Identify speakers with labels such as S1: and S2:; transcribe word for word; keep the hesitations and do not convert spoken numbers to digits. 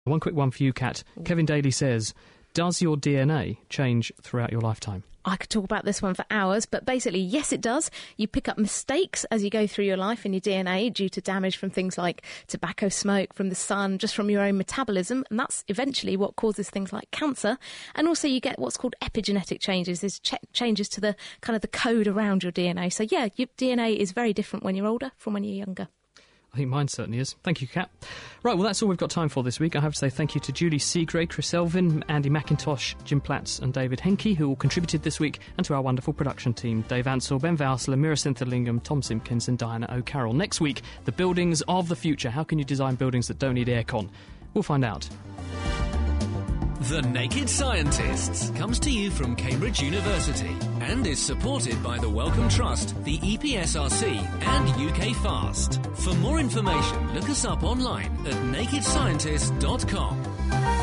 S1: One quick one for you, Kat. Kevin Daly says, does your D N A change throughout your lifetime?
S2: I could talk about this one for hours, but basically, yes, it does. You pick up mistakes as you go through your life in your D N A due to damage from things like tobacco smoke, from the sun, just from your own metabolism, and that's eventually what causes things like cancer. And also you get what's called epigenetic changes, is ch- changes to the kind of the code around your D N A. So yeah, your D N A is very different when you're older from when you're younger.
S1: I think mine certainly is. Thank you, Kat. Right, well, that's all we've got time for this week. I have to say thank you to Julie Seagrave, Chris Elvin, Andy McIntosh, Jim Platts and David Henke, who all contributed this week, and to our wonderful production team, Dave Ansell, Ben Vausler, Mira Sinthalingam, Tom Simpkins and Diana O'Carroll. Next week, the buildings of the future. How can you design buildings that don't need aircon? We'll find out.
S3: The Naked Scientists comes to you from Cambridge University and is supported by the Wellcome Trust, the E P S R C and U K FAST. For more information, look us up online at naked scientist dot com.